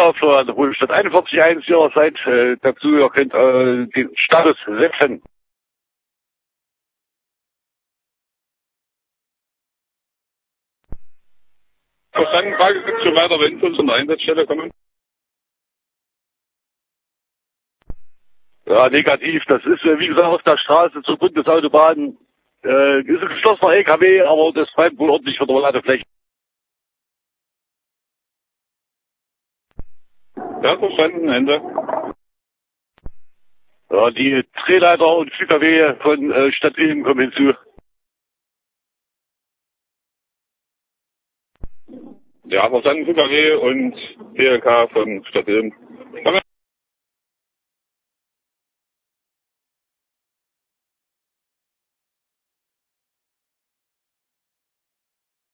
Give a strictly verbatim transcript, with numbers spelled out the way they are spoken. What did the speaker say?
auf der Bundesstadt einundvierzig eins Ihrerseits. Äh, dazu, ihr könnt äh, den Status setzen. Verstanden, Frage gibt schon weiter, wenn zu unserer Einsatzstelle kommen. Ja, negativ. Das ist, äh, wie gesagt, auf der Straße zur Bundesautobahn. Äh, ist ein geschlossener L K W, aber das bleibt wohl ordentlich für die Ladefläche. Ja, verstanden, Ende. Ja, die Drehleiter und F K W von äh, Stadt Ilm kommen hinzu. Ja, verstanden, F K W und P L K von Stadt Ilm.